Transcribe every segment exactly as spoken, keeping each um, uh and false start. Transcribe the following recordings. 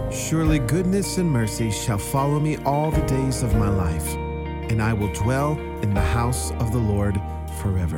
Surely goodness and mercy shall follow me all the days of my life, and I will dwell in the house of the Lord forever.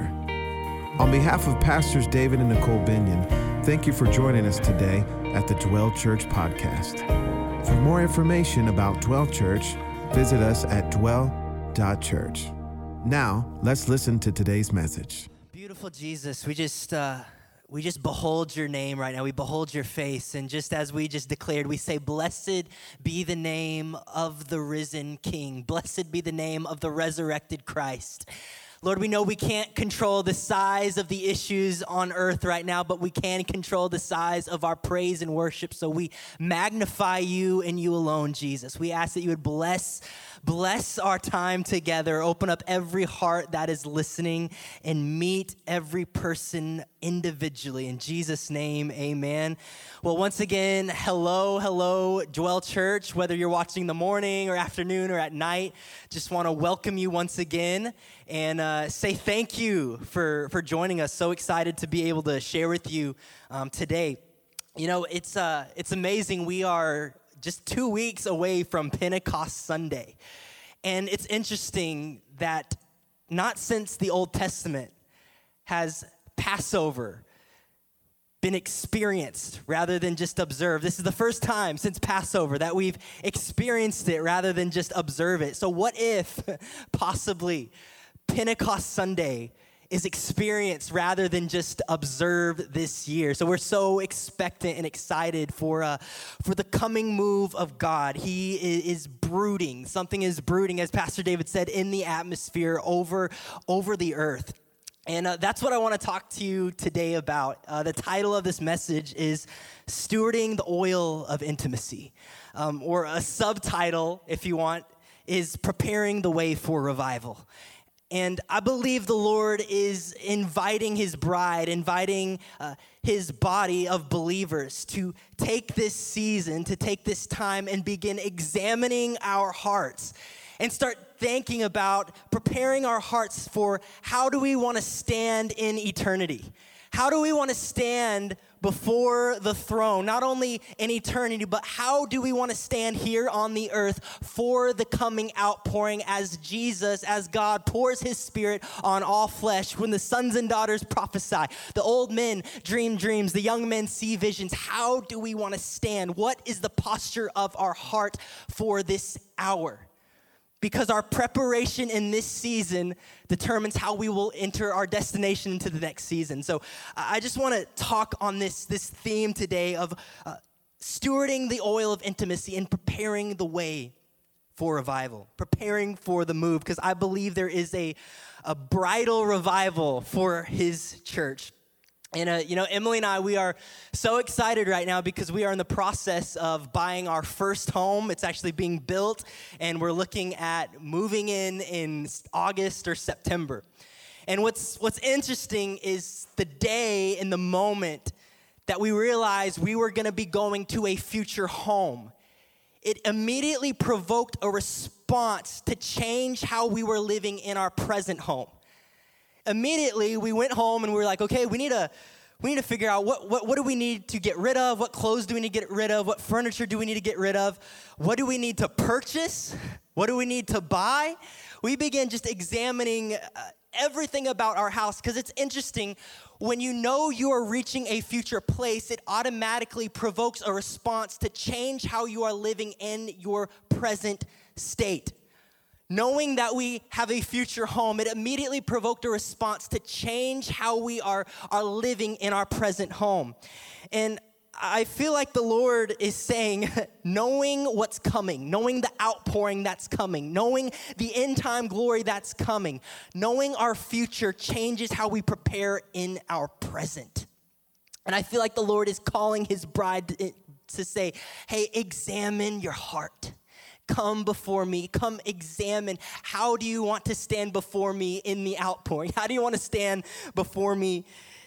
On behalf of Pastors David and Nicole Binion, thank you for joining us today at the Dwell Church podcast. For more information about Dwell Church, visit us at dwell dot church. Now, let's listen to today's message. Beautiful Jesus, we just uh, we just behold your name right now. We behold your face, and just as we just declared, we say, "Blessed be the name of the risen King. Blessed be the name of the resurrected Christ." Lord, we know we can't control the size of the issues on earth right now, but we can control the size of our praise and worship. So we magnify you and you alone, Jesus. We ask that you would bless, bless our time together, open up every heart that is listening, and meet every person individually. In Jesus' name, amen. Well, once again, hello, hello, Dwell Church. Whether you're watching the morning or afternoon or at night, just want to welcome you once again and uh, say thank you for, for joining us. So excited to be able to share with you um, today. You know, it's uh, it's amazing. We are just two weeks away from Pentecost Sunday. And it's interesting that not since the Old Testament has Passover been experienced rather than just observed. This is the first time since Passover that we've experienced it rather than just observe it. So what if possibly Pentecost Sunday is experienced rather than just observed this year? So we're so expectant and excited for uh, for the coming move of God. He is brooding. Something is brooding, as Pastor David said, in the atmosphere over, over the earth. And uh, that's what I want to talk to you today about. Uh, the title of this message is Stewarding the Oil of Intimacy. Um, or a subtitle, if you want, is Preparing the Way for Revival. And I believe the Lord is inviting his bride, inviting uh, his body of believers to take this season, to take this time and begin examining our hearts and start thinking about preparing our hearts for how do we want to stand in eternity? How do we want to stand before the throne, not only in eternity, but how do we want to stand here on the earth for the coming outpouring as Jesus, as God pours his spirit on all flesh, when the sons and daughters prophesy, the old men dream dreams, the young men see visions. How do we want to stand? What is the posture of our heart for this hour? Because our preparation in this season determines how we will enter our destination into the next season. So I just want to talk on this, this theme today of uh, stewarding the oil of intimacy and preparing the way for revival, preparing for the move, because I believe there is a, a bridal revival for his church. And, uh, you know, Emily and I, we are so excited right now because we are in the process of buying our first home. It's actually being built, and we're looking at moving in in August or September. And what's what's interesting is the day and the moment that we realized we were going to be going to a future home. It immediately provoked a response to change how we were living in our present home. Immediately, we went home and we were like, okay, we need to we need to figure out what, what, what do we need to get rid of? What clothes do we need to get rid of? What furniture do we need to get rid of? What do we need to purchase? What do we need to buy? We began just examining uh, everything about our house, because it's interesting. When you know you are reaching a future place, it automatically provokes a response to change how you are living in your present state. Knowing that we have a future home, it immediately provoked a response to change how we are, are living in our present home. And I feel like the Lord is saying, knowing what's coming, knowing the outpouring that's coming, knowing the end time glory that's coming, knowing our future changes how we prepare in our present. And I feel like the Lord is calling his bride to, to say, hey, examine your heart. Come before me. Come examine. How do you want to stand before me in the outpouring? How do you want to stand before me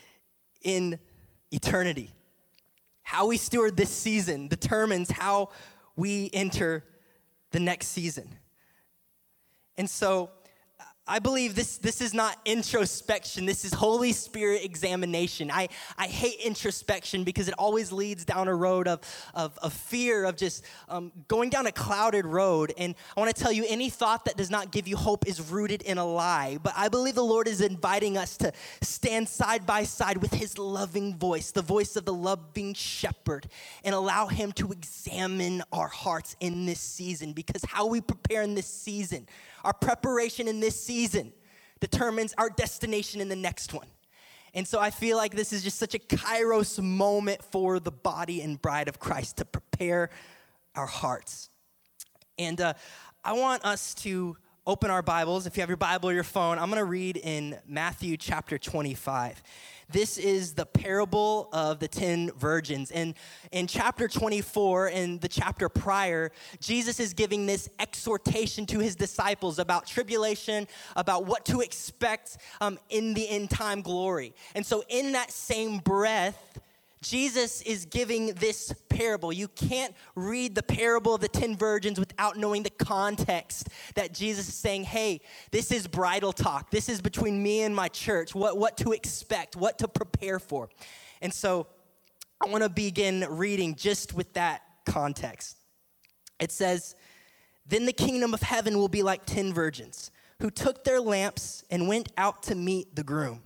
in eternity? How we steward this season determines how we enter the next season. And so I believe this, this is not introspection. This is Holy Spirit examination. I, I hate introspection because it always leads down a road of, of, of fear, of just um, going down a clouded road. And I want to tell you, any thought that does not give you hope is rooted in a lie. But I believe the Lord is inviting us to stand side by side with his loving voice, the voice of the loving shepherd, and allow him to examine our hearts in this season. Because how we prepare in this season, our preparation in this season determines our destination in the next one. And so I feel like this is just such a kairos moment for the body and bride of Christ to prepare our hearts. And uh, I want us to open our Bibles. If you have your Bible or your phone, I'm going to read in Matthew chapter twenty-five. This is the parable of the ten virgins. And in chapter twenty-four, in the chapter prior, Jesus is giving this exhortation to his disciples about tribulation, about what to expect um, in the end time glory. And so in that same breath, Jesus is giving this parable. You can't read the parable of the ten virgins without knowing the context that Jesus is saying, hey, this is bridal talk. This is between me and my church, what, what to expect, what to prepare for. And so I want to begin reading just with that context. It says, then the kingdom of heaven will be like ten virgins who took their lamps and went out to meet the groom.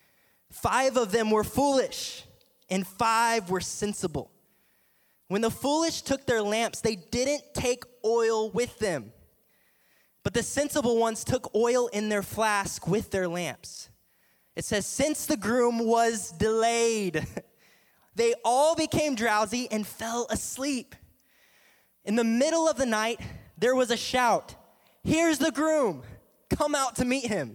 Five of them were foolish, and five were sensible. When the foolish took their lamps, they didn't take oil with them. But the sensible ones took oil in their flask with their lamps. It says, since the groom was delayed, they all became drowsy and fell asleep. In the middle of the night, there was a shout, here's the groom, come out to meet him.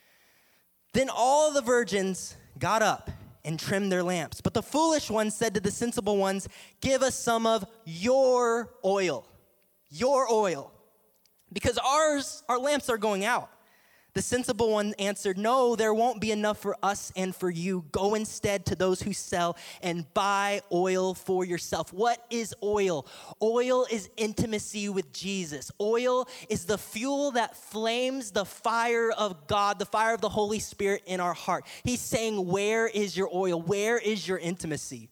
Then all the virgins got up and trimmed their lamps. But the foolish ones said to the sensible ones, give us some of your oil, your oil, because ours, our lamps are going out. The sensible one answered, no, there won't be enough for us and for you. Go instead to those who sell and buy oil for yourself. What is oil? Oil is intimacy with Jesus. Oil is the fuel that flames the fire of God, the fire of the Holy Spirit in our heart. He's saying, where is your oil? Where is your intimacy?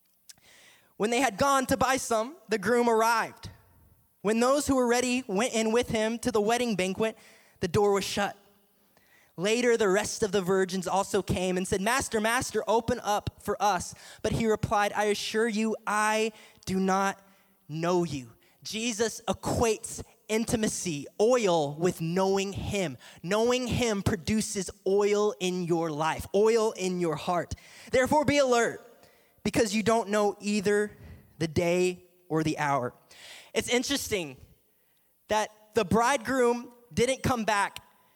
When they had gone to buy some, the groom arrived. When those who were ready went in with him to the wedding banquet, the door was shut. Later, the rest of the virgins also came and said, Master, Master, open up for us. But he replied, I assure you, I do not know you. Jesus equates intimacy, oil, with knowing him. Knowing him produces oil in your life, oil in your heart. Therefore, be alert, because you don't know either the day or the hour. It's interesting that the bridegroom didn't come back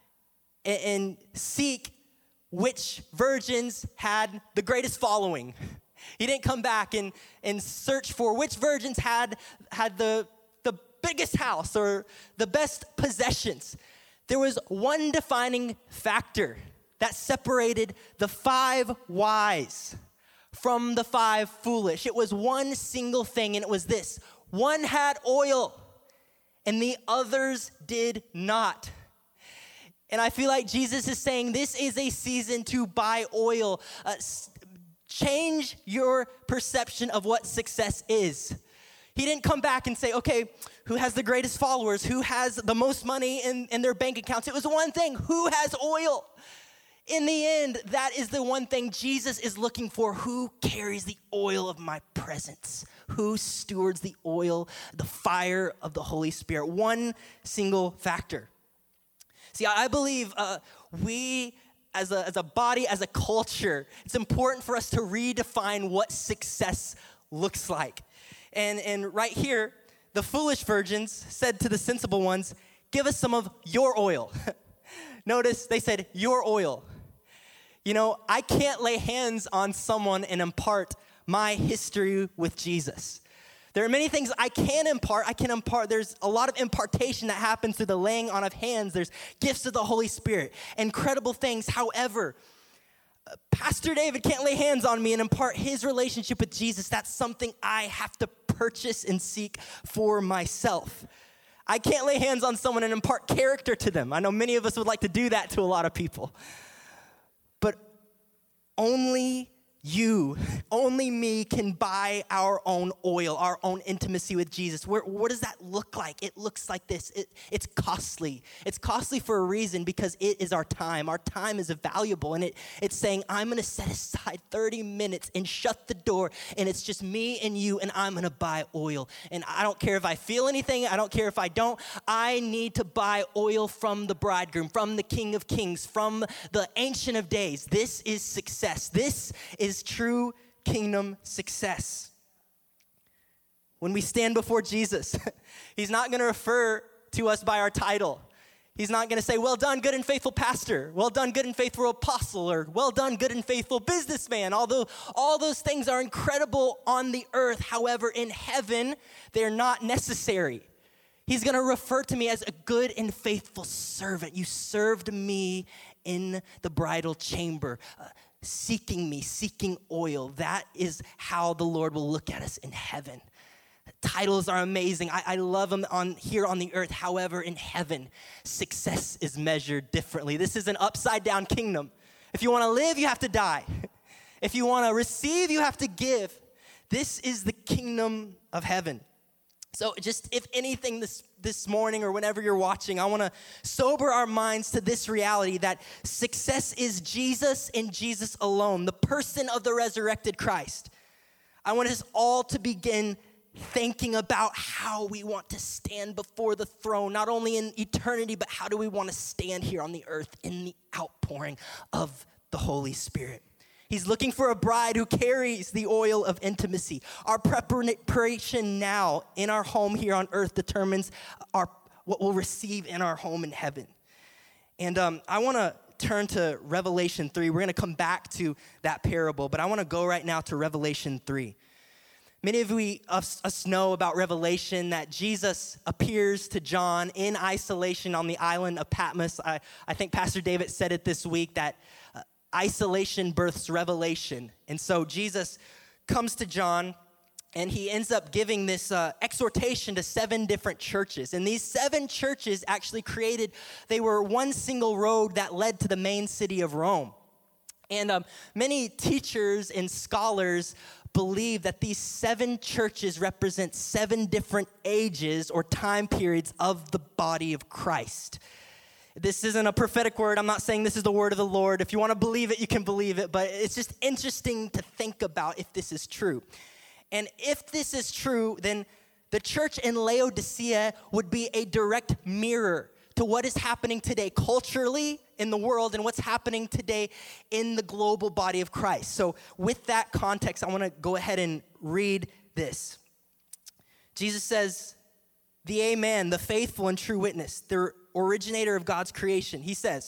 and seek which virgins had the greatest following. He didn't come back and, and search for which virgins had, had the, the biggest house or the best possessions. There was one defining factor that separated the five wise from the five foolish. It was one single thing, and it was this. One had oil, and the others did not. And I feel like Jesus is saying this is a season to buy oil. Uh, s- change your perception of what success is. He didn't come back and say, okay, who has the greatest followers? Who has the most money in, in their bank accounts? It was one thing, who has oil? In the end, that is the one thing Jesus is looking for. Who carries the oil of my presence? Who stewards the oil, the fire of the Holy Spirit? One single factor. See, I believe uh, we as a, as a body, as a culture, it's important for us to redefine what success looks like. And, and right here, the foolish virgins said to the sensible ones, give us some of your oil. Notice they said, your oil. You know, I can't lay hands on someone and impart my history with Jesus. There are many things I can impart. I can impart. There's a lot of impartation that happens through the laying on of hands. There's gifts of the Holy Spirit, incredible things. However, Pastor David can't lay hands on me and impart his relationship with Jesus. That's something I have to purchase and seek for myself. I can't lay hands on someone and impart character to them. I know many of us would like to do that to a lot of people. But only you, only me can buy our own oil, our own intimacy with Jesus. Where, what does that look like? It looks like this. It, it's costly. It's costly for a reason because it is our time. Our time is valuable, and it, it's saying, I'm going to set aside thirty minutes and shut the door, and it's just me and you, and I'm going to buy oil. And I don't care if I feel anything. I don't care if I don't. I need to buy oil from the bridegroom, from the King of Kings, from the Ancient of Days. This is success. This is true kingdom success. When we stand before Jesus, he's not going to refer to us by our title. He's not going to say, well done, good and faithful pastor. Well done, good and faithful apostle. Or well done, good and faithful businessman. Although all those things are incredible on the earth, however, in heaven, they're not necessary. He's going to refer to me as a good and faithful servant. You served me in the bridal chamber. Uh, seeking me, seeking oil. That is how the Lord will look at us in heaven. Titles are amazing. I, I love them on here on the earth. However, in heaven, success is measured differently. This is an upside down kingdom. If you want to live, you have to die. If you want to receive, you have to give. This is the kingdom of heaven. So just if anything this, this morning or whenever you're watching, I want to sober our minds to this reality that success is Jesus and Jesus alone, the person of the resurrected Christ. I want us all to begin thinking about how we want to stand before the throne, not only in eternity, but how do we want to stand here on the earth in the outpouring of the Holy Spirit. He's looking for a bride who carries the oil of intimacy. Our preparation now in our home here on earth determines our what we'll receive in our home in heaven. And um, I want to turn to Revelation three. We're going to come back to that parable, but I want to go right now to Revelation three. Many of we, us, us know about Revelation that Jesus appears to John in isolation on the island of Patmos. I, I think Pastor David said it this week that uh, isolation births revelation. And so Jesus comes to John, and he ends up giving this uh, exhortation to seven different churches. And these seven churches actually created, they were one single road that led to the main city of Rome. And um, many teachers and scholars believe that these seven churches represent seven different ages or time periods of the body of Christ. This isn't a prophetic word. I'm not saying this is the word of the Lord. If you want to believe it, you can believe it. But it's just interesting to think about if this is true. And if this is true, then the church in Laodicea would be a direct mirror to what is happening today culturally in the world and what's happening today in the global body of Christ. So with that context, I want to go ahead and read this. Jesus says, the Amen, the faithful and true witness, the originator of God's creation. He says,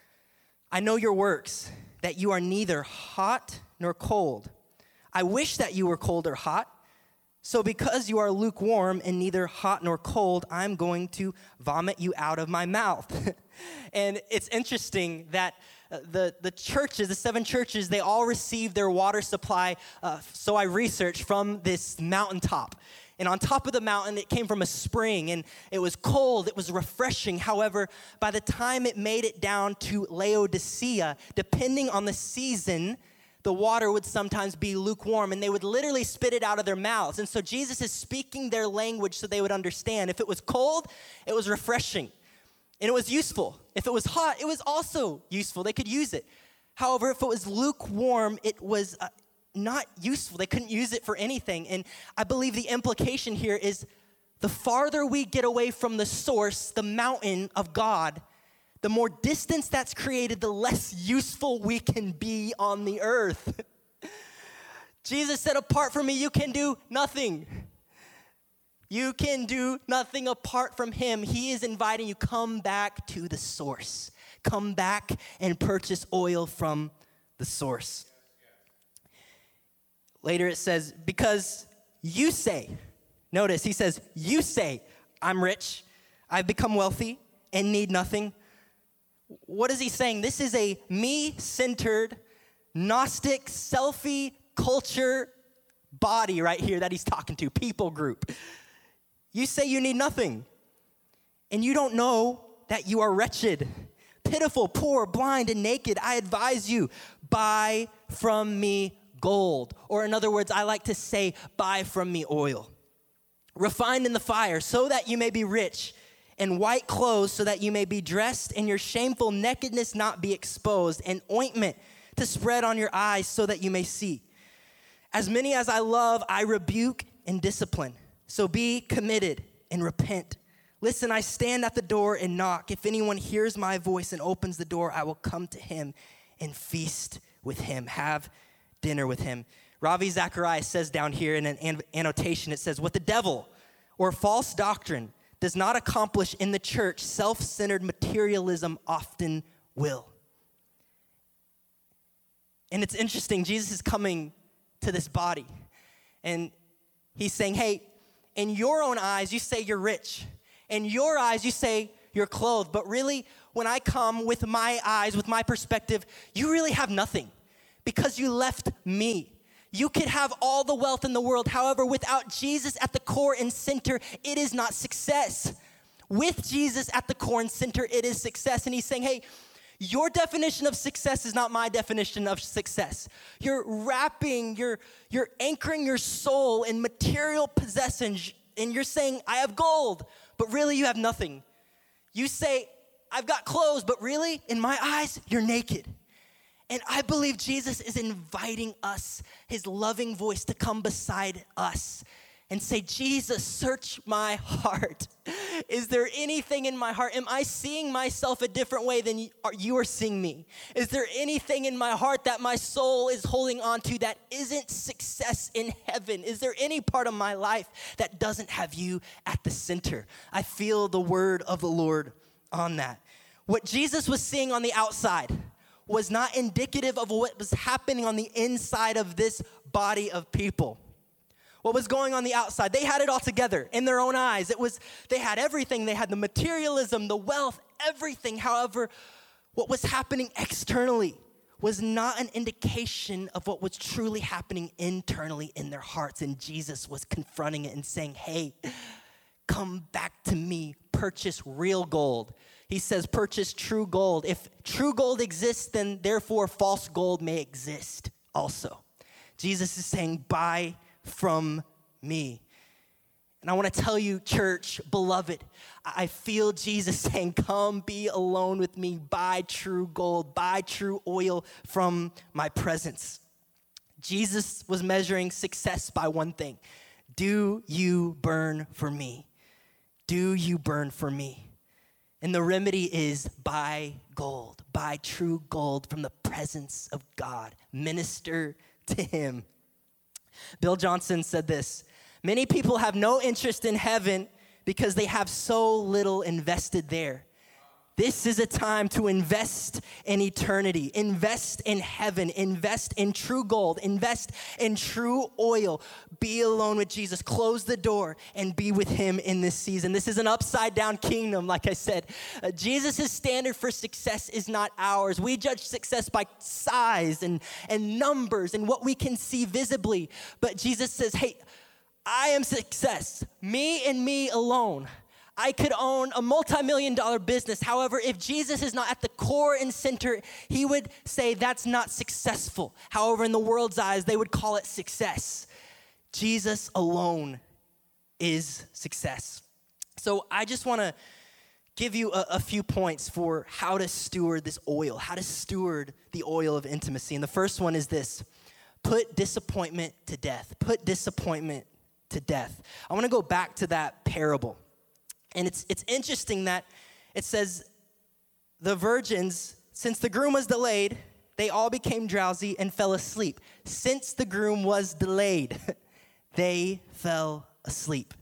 I know your works, that you are neither hot nor cold. I wish that you were cold or hot. So because you are lukewarm and neither hot nor cold, I'm going to vomit you out of my mouth. And it's interesting that the, the churches, the seven churches, they all received their water supply, uh, so I researched, from this mountaintop. And on top of the mountain, it came from a spring, and it was cold, it was refreshing. However, by the time it made it down to Laodicea, depending on the season, the water would sometimes be lukewarm, and they would literally spit it out of their mouths. And so Jesus is speaking their language so they would understand. If it was cold, it was refreshing, and it was useful. If it was hot, it was also useful. They could use it. However, if it was lukewarm, it was uh, not useful. They couldn't use it for anything. And I believe the implication here is the farther we get away from the source, the mountain of God, the more distance that's created, the less useful we can be on the earth. Jesus said, apart from me, you can do nothing. You can do nothing apart from him. He is inviting you, come back to the source. Come back and purchase oil from the source. Later it says, because you say, notice he says, you say, I'm rich, I've become wealthy and need nothing. What is he saying? This is a me-centered, Gnostic, selfie culture body right here that he's talking to, people group. You say you need nothing. and you don't know that you are wretched, pitiful, poor, blind, and naked. I advise you, buy from me gold. Or in other words, I like to say, buy from me oil, refined in the fire, so that you may be rich, and white clothes, so that you may be dressed, and your shameful nakedness not be exposed, and ointment to spread on your eyes, so that you may see. As many as I love, I rebuke and discipline. So be committed and repent. Listen, I stand at the door and knock. If anyone hears my voice and opens the door, I will come to him and feast with him, have dinner with him. Ravi Zacharias says down here in an annotation, it says, what the devil or false doctrine does not accomplish in the church, self-centered materialism often will. And it's interesting, Jesus is coming to this body, and he's saying, hey, in your own eyes, you say you're rich. In your eyes, you say you're clothed. But really, when I come with my eyes, with my perspective, you really have nothing because you left me. You could have all the wealth in the world. However, without Jesus at the core and center, it is not success. With Jesus at the core and center, it is success. And he's saying, hey, your definition of success is not my definition of success. You're wrapping, you're, you're anchoring your soul in material possessions, and you're saying, I have gold, but really you have nothing. You say, I've got clothes, but really, in my eyes, you're naked. And I believe Jesus is inviting us, his loving voice, to come beside us and say, Jesus, search my heart. Is there anything in my heart? Am I seeing myself a different way than you are seeing me? Is there anything in my heart that my soul is holding on to that isn't success in heaven? Is there any part of my life that doesn't have you at the center? I feel the word of the Lord on that. What Jesus was seeing on the outside was not indicative of what was happening on the inside of this body of people. What was going on the outside? They had it all together in their own eyes. It was, they had everything. They had the materialism, the wealth, everything. However, what was happening externally was not an indication of what was truly happening internally in their hearts. And Jesus was confronting it and saying, hey, come back to me, purchase real gold. He says, purchase true gold. If true gold exists, then therefore false gold may exist also. Jesus is saying, buy from me. And I want to tell you, church, beloved, I feel Jesus saying, come be alone with me, buy true gold, buy true oil from my presence. Jesus was measuring success by one thing. Do you burn for me? Do you burn for me? And the remedy is buy gold, buy true gold from the presence of God. Minister to him. Bill Johnson said this, many people have no interest in heaven because they have so little invested there. This is a time to invest in eternity, invest in heaven, invest in true gold, invest in true oil. Be alone with Jesus. Close the door and be with him in this season. This is an upside down kingdom, like I said. Uh, Jesus' standard for success is not ours. We judge success by size and, and numbers and what we can see visibly. But Jesus says, hey, I am success, me and me alone. I could own a multi-million dollar business. However, if Jesus is not at the core and center, he would say that's not successful. However, in the world's eyes, they would call it success. Jesus alone is success. So I just want to give you a, a few points for how to steward this oil, how to steward the oil of intimacy. And the first one is this: put disappointment to death. Put disappointment to death. I want to go back to that parable. And it's it's interesting that it says the virgins, since the groom was delayed, they all became drowsy and fell asleep. Since the groom was delayed, they fell asleep.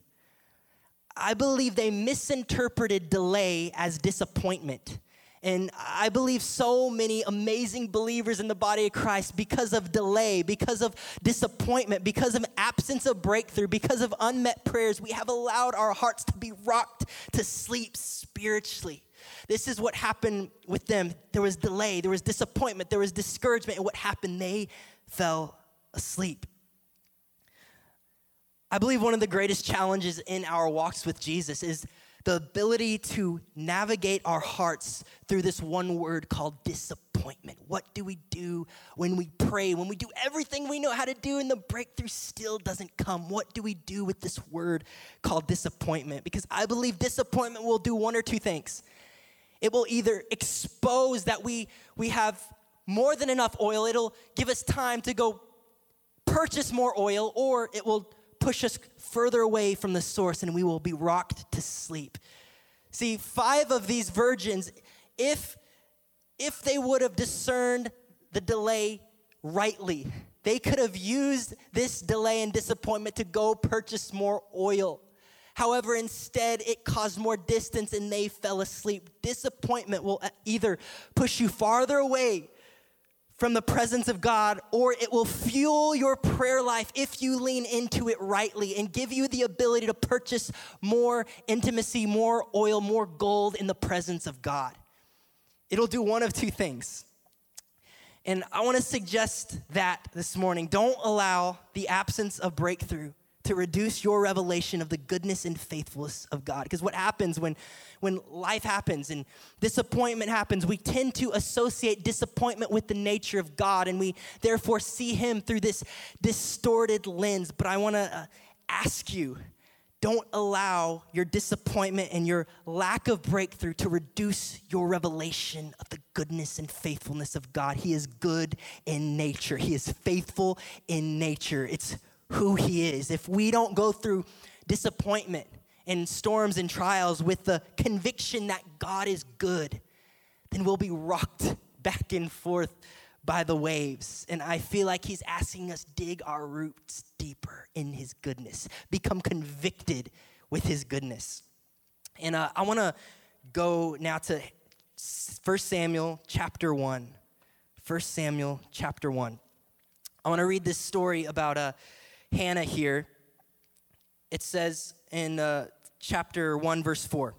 I believe they misinterpreted delay as disappointment. And I believe so many amazing believers in the body of Christ, because of delay, because of disappointment, because of absence of breakthrough, because of unmet prayers, we have allowed our hearts to be rocked to sleep spiritually. This is what happened with them. There was delay, there was disappointment, there was discouragement. And what happened? They fell asleep. I believe one of the greatest challenges in our walks with Jesus is the ability to navigate our hearts through this one word called disappointment. What do we do when we pray, when we do everything we know how to do and the breakthrough still doesn't come? What do we do with this word called disappointment? Because I believe disappointment will do one or two things. It will either expose that we, we have more than enough oil. It'll give us time to go purchase more oil, or it will push us further away from the source and we will be rocked to sleep. See, five of these virgins, if, if they would have discerned the delay rightly, they could have used this delay and disappointment to go purchase more oil. However, instead, it caused more distance and they fell asleep. Disappointment will either push you farther away from the presence of God, or it will fuel your prayer life if you lean into it rightly and give you the ability to purchase more intimacy, more oil, more gold in the presence of God. It'll do one of two things. And I want to suggest that this morning. Don't allow the absence of breakthrough to reduce your revelation of the goodness and faithfulness of God. Because what happens when, when life happens and disappointment happens, we tend to associate disappointment with the nature of God, and we therefore see him through this distorted lens. But I want to uh, ask you, don't allow your disappointment and your lack of breakthrough to reduce your revelation of the goodness and faithfulness of God. He is good in nature. He is faithful in nature. It's who he is. If we don't go through disappointment and storms and trials with the conviction that God is good, then we'll be rocked back and forth by the waves. And I feel like he's asking us dig our roots deeper in his goodness, become convicted with his goodness. And uh, I want to go now to First Samuel chapter one. First Samuel chapter one. I want to read this story about a uh, Hannah here. It says in uh, chapter one, verse four,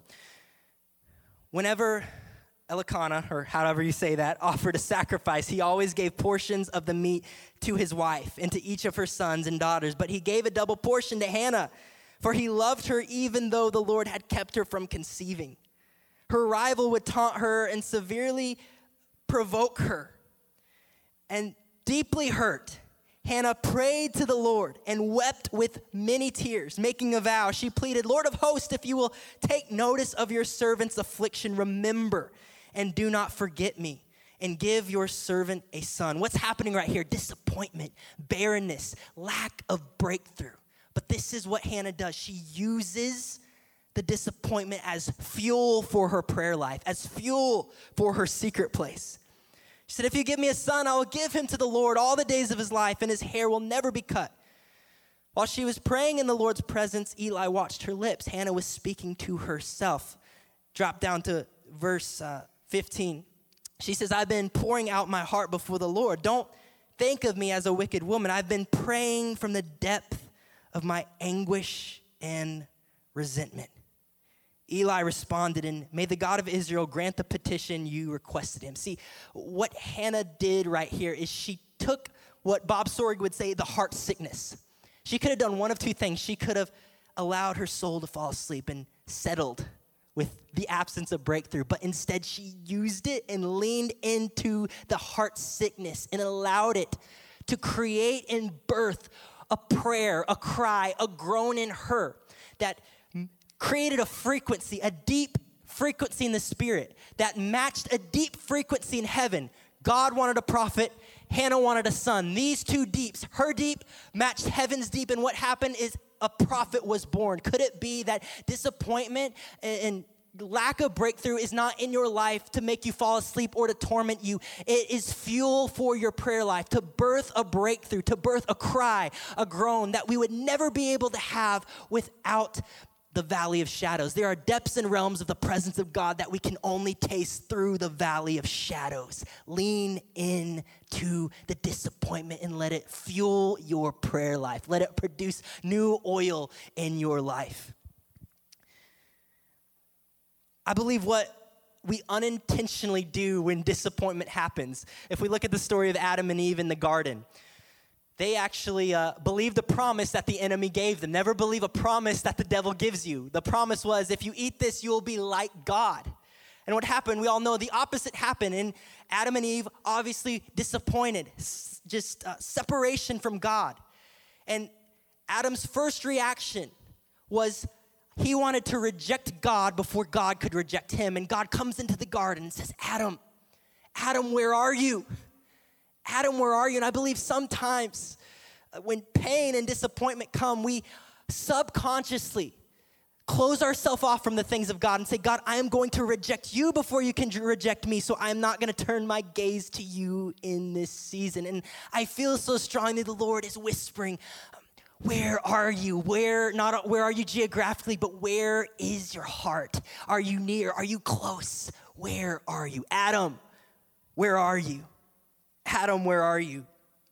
whenever Elkanah, or however you say that, offered a sacrifice, he always gave portions of the meat to his wife and to each of her sons and daughters. But he gave a double portion to Hannah, for he loved her even though the Lord had kept her from conceiving. Her rival would taunt her and severely provoke her. And deeply hurt, Hannah prayed to the Lord and wept with many tears, making a vow. She pleaded, Lord of hosts, if you will take notice of your servant's affliction, remember and do not forget me, and give your servant a son. What's happening right here? Disappointment, barrenness, lack of breakthrough. But this is what Hannah does. She uses the disappointment as fuel for her prayer life, as fuel for her secret place. She said, if you give me a son, I will give him to the Lord all the days of his life, and his hair will never be cut. While she was praying in the Lord's presence, Eli watched her lips. Hannah was speaking to herself. Drop down to verse uh, fifteen. She says, I've been pouring out my heart before the Lord. Don't think of me as a wicked woman. I've been praying from the depth of my anguish and resentment. Eli responded, and may the God of Israel grant the petition you requested him. See, what Hannah did right here is she took what Bob Sorg would say the heart sickness. She could have done one of two things. She could have allowed her soul to fall asleep and settled with the absence of breakthrough, but instead she used it and leaned into the heart sickness and allowed it to create and birth a prayer, a cry, a groan in her that created a frequency, a deep frequency in the spirit that matched a deep frequency in heaven. God wanted a prophet, Hannah wanted a son. These two deeps, her deep matched heaven's deep, and what happened is a prophet was born. Could it be that disappointment and lack of breakthrough is not in your life to make you fall asleep or to torment you? It is fuel for your prayer life, to birth a breakthrough, to birth a cry, a groan that we would never be able to have without the valley of shadows. There are depths and realms of the presence of God that we can only taste through the valley of shadows. Lean into the disappointment and let it fuel your prayer life. Let it produce new oil in your life. I believe what we unintentionally do when disappointment happens, if we look at the story of Adam and Eve in the garden, they actually uh, believed the promise that the enemy gave them. Never believe a promise that the devil gives you. The promise was, if you eat this, you will be like God. And what happened? We all know the opposite happened. And Adam and Eve, obviously disappointed, s- just uh, separation from God. And Adam's first reaction was he wanted to reject God before God could reject him. And God comes into the garden and says, Adam, Adam, where are you? Adam, where are you? And I believe sometimes when pain and disappointment come, we subconsciously close ourselves off from the things of God and say, God, I am going to reject you before you can reject me, so I'm not going to turn my gaze to you in this season. And I feel so strongly the Lord is whispering, where are you? Where, not where are you geographically, but where is your heart? Are you near? Are you close? Where are you? Adam, where are you? Adam, where are you?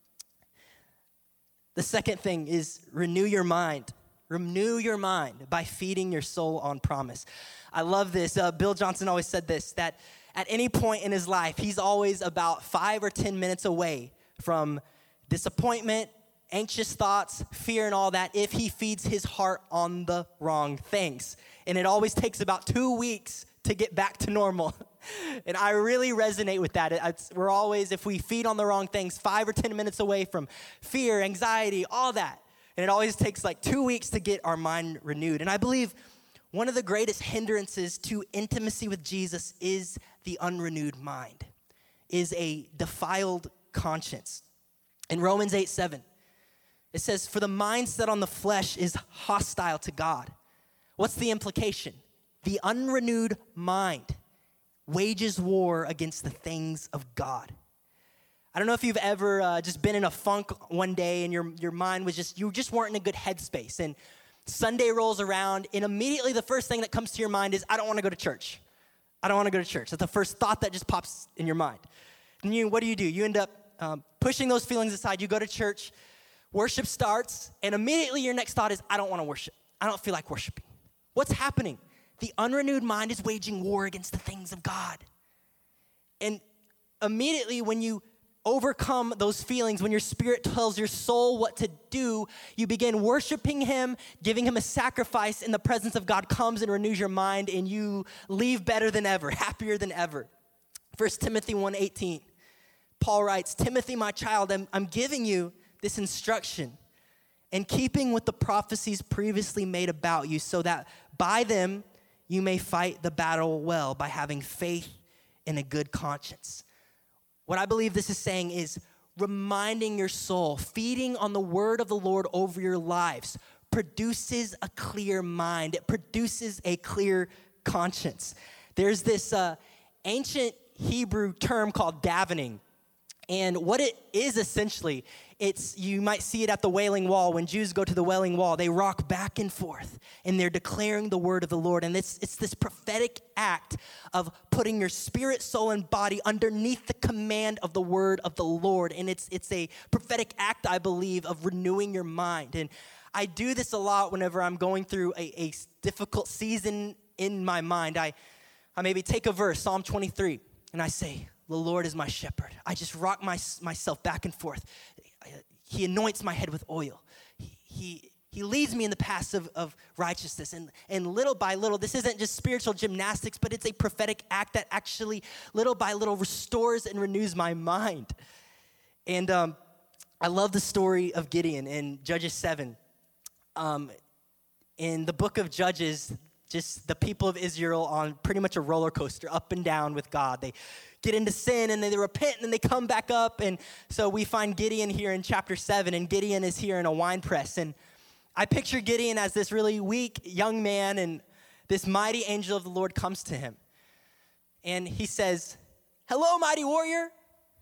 The second thing is renew your mind. Renew your mind by feeding your soul on promise. I love this. Uh, Bill Johnson always said this, that at any point in his life, he's always about five or ten minutes away from disappointment, anxious thoughts, fear, and all that if he feeds his heart on the wrong things. And it always takes about two weeks to get back to normal. And I really resonate with that. It's, we're always, if we feed on the wrong things, five or ten minutes away from fear, anxiety, all that. And it always takes like two weeks to get our mind renewed. And I believe one of the greatest hindrances to intimacy with Jesus is the unrenewed mind, is a defiled conscience. In Romans eight seven, it says, for the mind set on the flesh is hostile to God. What's the implication? The unrenewed mind wages war against the things of God. I don't know if you've ever uh, just been in a funk one day and your, your mind was just, you just weren't in a good headspace. And Sunday rolls around and immediately the first thing that comes to your mind is, I don't want to go to church. I don't want to go to church. That's the first thought that just pops in your mind. And you, what do you do? You end up um, pushing those feelings aside. You go to church, worship starts, and immediately your next thought is, I don't want to worship. I don't feel like worshiping. What's happening? The unrenewed mind is waging war against the things of God. And immediately when you overcome those feelings, when your spirit tells your soul what to do, you begin worshiping him, giving him a sacrifice, and the presence of God comes and renews your mind, and you leave better than ever, happier than ever. First Timothy one eighteen, Paul writes, Timothy, my child, I'm, I'm giving you this instruction in keeping with the prophecies previously made about you, so that by them you may fight the battle well by having faith and a good conscience. What I believe this is saying is reminding your soul, feeding on the word of the Lord over your lives produces a clear mind. It produces a clear conscience. There's this uh, ancient Hebrew term called davening. And what it is essentially, it's, you might see it at the Wailing Wall. When Jews go to the Wailing Wall, they rock back and forth, and they're declaring the word of the Lord. And it's, it's this prophetic act of putting your spirit, soul, and body underneath the command of the word of the Lord. And it's, it's a prophetic act, I believe, of renewing your mind. And I do this a lot whenever I'm going through a, a difficult season in my mind. I, I maybe take a verse, Psalm twenty-three, and I say, the Lord is my shepherd. I just rock my, myself back and forth. He anoints my head with oil. He, he, he leads me in the paths of, of righteousness. And, and little by little, this isn't just spiritual gymnastics, but it's a prophetic act that actually little by little restores and renews my mind. And um, I love the story of Gideon in Judges seven. Um, in the book of Judges, just the people of Israel on pretty much a roller coaster, up and down with God. They get into sin, and then they repent, and then they come back up. And so we find Gideon here in chapter seven, and Gideon is here in a wine press. And I picture Gideon as this really weak young man, and this mighty angel of the Lord comes to him. And he says, hello, mighty warrior.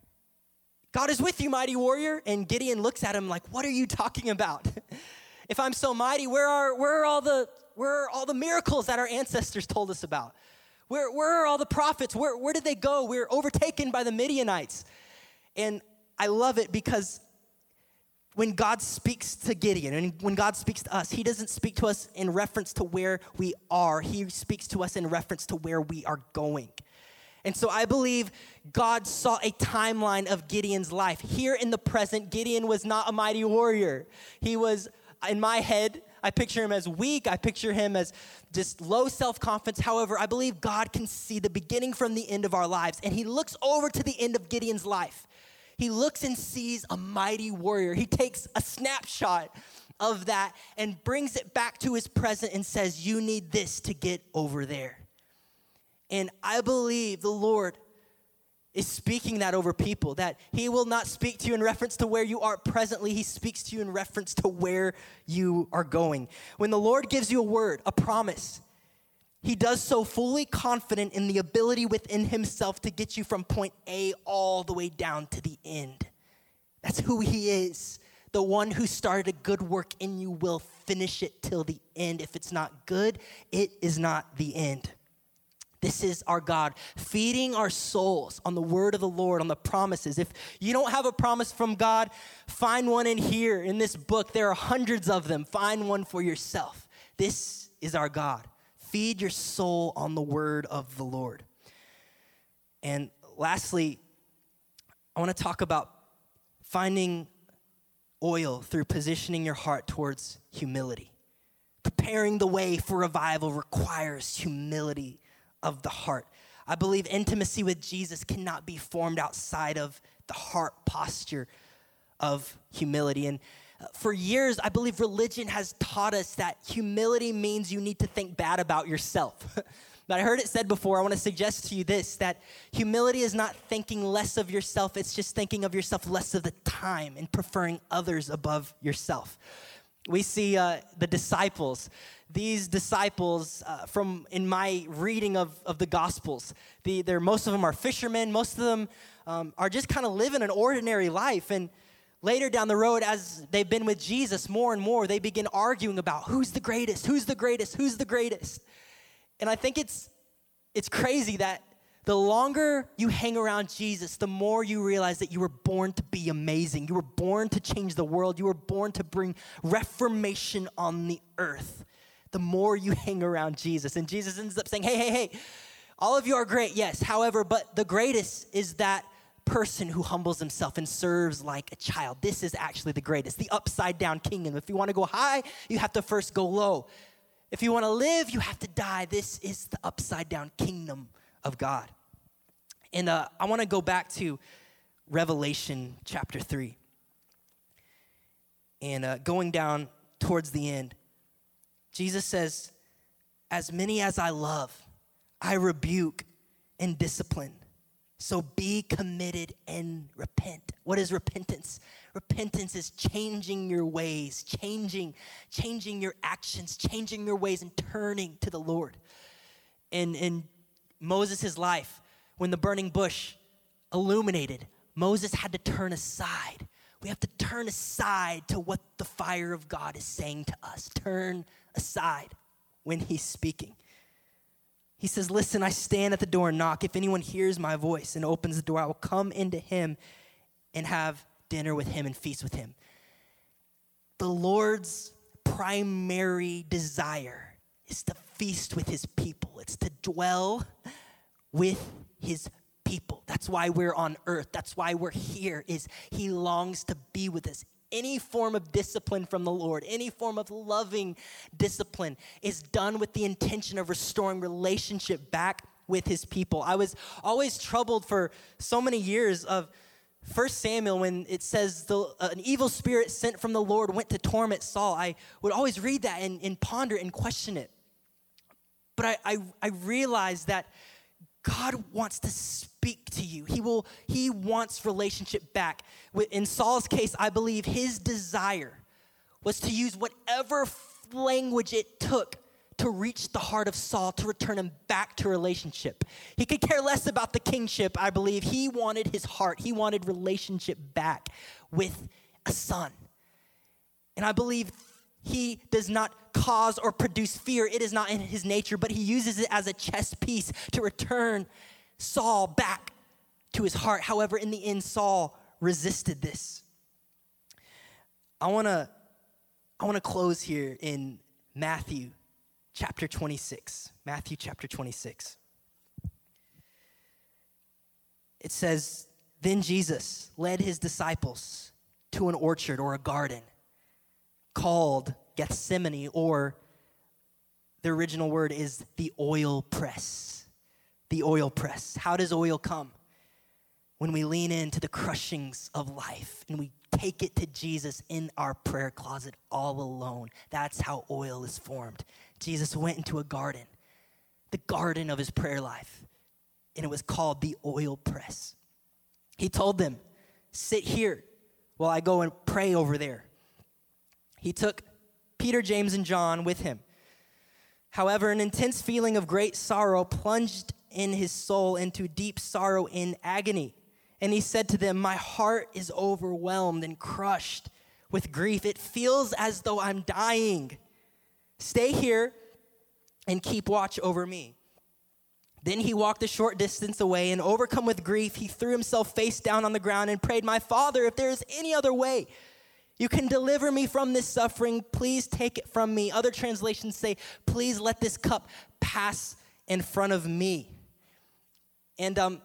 God is with you, mighty warrior. And Gideon looks at him like, what are you talking about? If I'm so mighty, where are, where are all the... Where are all the miracles that our ancestors told us about? Where, where are all the prophets? Where, where did they go? We're overtaken by the Midianites. And I love it because when God speaks to Gideon and when God speaks to us, he doesn't speak to us in reference to where we are. He speaks to us in reference to where we are going. And so I believe God saw a timeline of Gideon's life. Here in the present, Gideon was not a mighty warrior. He was, in my head, I picture him as weak. I picture him as just low self-confidence. However, I believe God can see the beginning from the end of our lives. And he looks over to the end of Gideon's life. He looks and sees a mighty warrior. He takes a snapshot of that and brings it back to his present and says, you need this to get over there. And I believe the Lord is speaking that over people, that he will not speak to you in reference to where you are presently. He speaks to you in reference to where you are going. When the Lord gives you a word, a promise, he does so fully confident in the ability within himself to get you from point A all the way down to the end. That's who he is. The one who started a good work in you will finish it till the end. If it's not good, it is not the end. This is our God, feeding our souls on the word of the Lord, on the promises. If you don't have a promise from God, find one in here, in this book. There are hundreds of them. Find one for yourself. This is our God. Feed your soul on the word of the Lord. And lastly, I want to talk about finding oil through positioning your heart towards humility. Preparing the way for revival requires humility of the heart. I believe intimacy with Jesus cannot be formed outside of the heart posture of humility. And for years, I believe religion has taught us that humility means you need to think bad about yourself. But I heard it said before, I want to suggest to you this, that humility is not thinking less of yourself, it's just thinking of yourself less of the time and preferring others above yourself. We see uh, the disciples. These disciples, uh, from in my reading of, of the Gospels, the, they're, most of them are fishermen. Most of them um, are just kind of living an ordinary life. And later down the road, as they've been with Jesus more and more, they begin arguing about who's the greatest, who's the greatest, who's the greatest. And I think it's it's crazy that the longer you hang around Jesus, the more you realize that you were born to be amazing. You were born to change the world. You were born to bring reformation on the earth. The more you hang around Jesus. And Jesus ends up saying, hey, hey, hey, all of you are great, yes. However, but the greatest is that person who humbles himself and serves like a child. This is actually the greatest, the upside down kingdom. If you want to go high, you have to first go low. If you want to live, you have to die. This is the upside down kingdom of God. And uh, I want to go back to Revelation chapter three. And uh, going down towards the end, Jesus says, as many as I love, I rebuke and discipline. So be committed and repent. What is repentance? Repentance is changing your ways, changing, changing your actions, changing your ways and turning to the Lord. In, in Moses' life, when the burning bush illuminated, Moses had to turn aside. We have to turn aside to what the fire of God is saying to us. Turn aside when he's speaking. He says, listen, I stand at the door and knock. If anyone hears my voice and opens the door, I will come into him and have dinner with him and feast with him. The Lord's primary desire is to feast with his people. It's to dwell with his people. That's why we're on earth. That's why we're here, is he longs to be with us. Any form of discipline from the Lord, any form of loving discipline is done with the intention of restoring relationship back with his people. I was always troubled for so many years of First Samuel when it says the, uh, an evil spirit sent from the Lord went to torment Saul. I would always read that and, and ponder and question it. But I, I, I realized that God wants to speak to you. He will. He wants relationship back. In Saul's case, I believe his desire was to use whatever language it took to reach the heart of Saul, to return him back to relationship. He could care less about the kingship, I believe. He wanted his heart. He wanted relationship back with a son. And I believe he does not cause or produce fear. It is not in his nature, but he uses it as a chess piece to return Saul back to his heart. However, in the end, Saul resisted this. I want to I want to close here in Matthew chapter twenty-six. Matthew chapter twenty-six. it says, then Jesus led his disciples to an orchard or a garden called Gethsemane, or the original word is the oil press. The oil press. How does oil come? When we lean into the crushings of life and we take it to Jesus in our prayer closet all alone. That's how oil is formed. Jesus went into a garden, the garden of his prayer life, and it was called the oil press. He told them, sit here while I go and pray over there. He took Peter, James, and John with him. However, an intense feeling of great sorrow plunged in his soul into deep sorrow and agony. And he said to them, my heart is overwhelmed and crushed with grief. It feels as though I'm dying. Stay here and keep watch over me. Then he walked a short distance away, and overcome with grief, he threw himself face down on the ground and prayed, my Father, if there is any other way you can deliver me from this suffering, please take it from me. Other translations say, please let this cup pass in front of me. And um,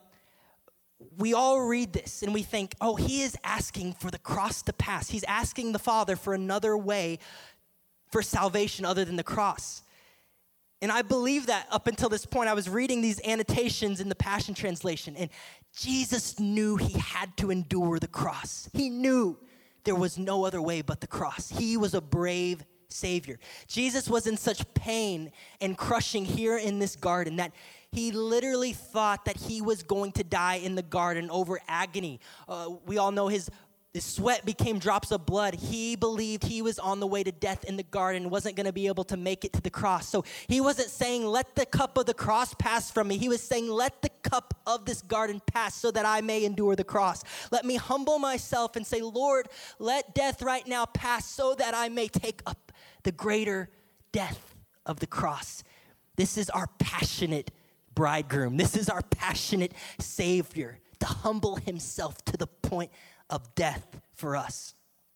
we all read this and we think, oh, he is asking for the cross to pass. He's asking the Father for another way for salvation other than the cross. And I believe that up until this point. I was reading these annotations in the Passion Translation, and Jesus knew he had to endure the cross. He knew there was no other way but the cross. He was a brave Savior. Jesus was in such pain and crushing here in this garden that he literally thought that he was going to die in the garden over agony. Uh, we all know his His sweat became drops of blood. He believed he was on the way to death in the garden, wasn't going to be able to make it to the cross. So he wasn't saying, let the cup of the cross pass from me. He was saying, let the cup of this garden pass so that I may endure the cross. Let me humble myself and say, Lord, let death right now pass so that I may take up the greater death of the cross. This is our passionate bridegroom. This is our passionate Savior to humble himself to the point of death for us.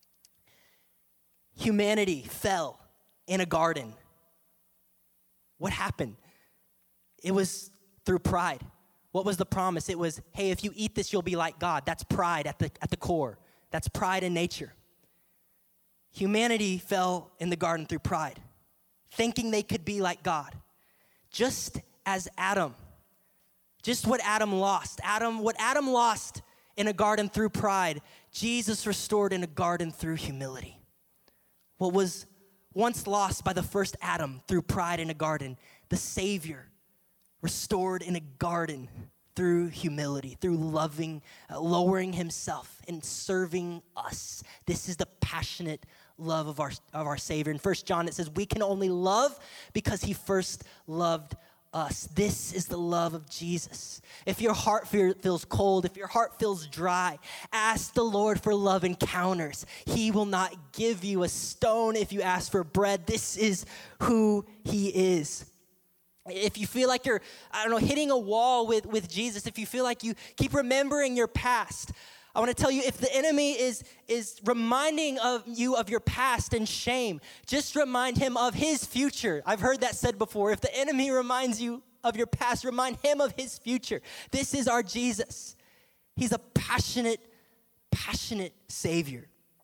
Humanity fell in a garden. What happened? It was through pride. What was the promise? It was, hey, if you eat this, you'll be like God. That's pride at the, at the core. That's pride in nature. Humanity fell in the garden through pride, thinking they could be like God. Just as Adam, just what Adam lost. Adam, what Adam lost in a garden through pride, Jesus restored in a garden through humility. What was once lost by the first Adam through pride in a garden, the Savior restored in a garden through humility, through loving, uh, lowering himself and serving us. This is the passionate love of our, of our Savior. In First John, it says, we can only love because he first loved us. This is the love of Jesus. If your heart feels cold, if your heart feels dry, ask the Lord for love encounters. He will not give you a stone if you ask for bread. This is who he is. If you feel like you're, I don't know, hitting a wall with, with Jesus, if you feel like you keep remembering your past, I want to tell you, if the enemy is, is reminding of you of your past and shame, just remind him of his future. I've heard that said before. If the enemy reminds you of your past, remind him of his future. This is our Jesus. He's a passionate, passionate Savior.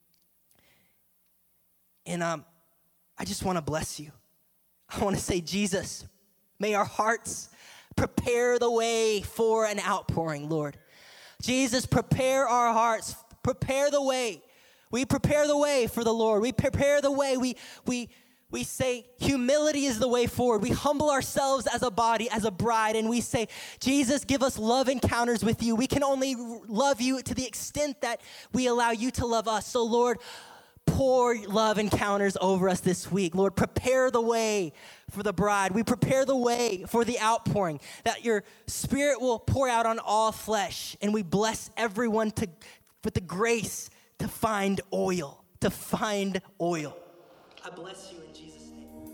And um, I just want to bless you. I want to say, Jesus, may our hearts prepare the way for an outpouring, Lord. Jesus, prepare our hearts, prepare the way. We prepare the way for the Lord. We prepare the way. We, we, we say humility is the way forward. We humble ourselves as a body, as a bride, and we say, Jesus, give us love encounters with you. We can only love you to the extent that we allow you to love us. So, Lord, pour love encounters over us this week. Lord, prepare the way for the bride. We prepare the way for the outpouring, that your Spirit will pour out on all flesh, and we bless everyone to with the grace to find oil, to find oil. I bless you in Jesus'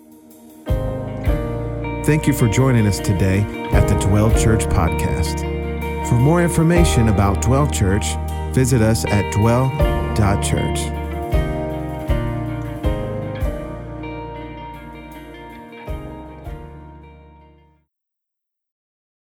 name. Thank you for joining us today at the Dwell Church podcast. For more information about Dwell Church, visit us at dwell dot church.